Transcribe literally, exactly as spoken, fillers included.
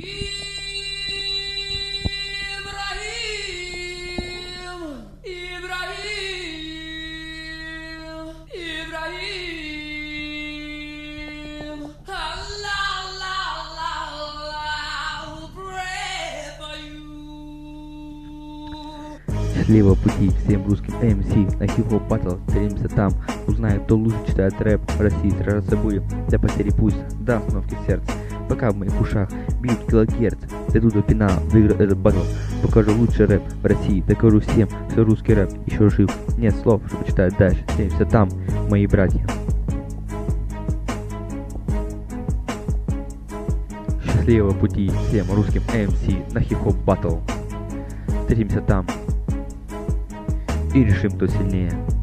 Счастливого пути всем русским эм си на хип-хоп батл. Встретимся там, узнаем, кто лучше читает рэп в России. Сражаться будем до потери пульса, до остановки сердца. Пока в моих ушах бьют килогерц, дойду до финала, выиграю этот батл. Покажу лучший рэп в России, докажу всем, что русский рэп еще жив. Нет слов, чтобы читать дальше. Встретимся там, мои братья. Счастливого пути всем русским эм си на хип-хоп батл. Встретимся там и решим, кто сильнее.